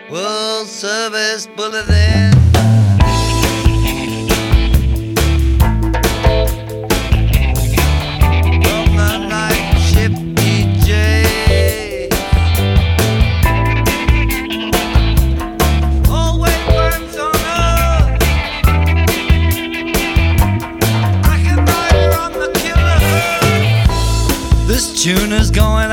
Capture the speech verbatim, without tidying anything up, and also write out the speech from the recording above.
World Service Bulletin. From the night ship D J. Always works on Earth. Recognizer on the killer. This tune is going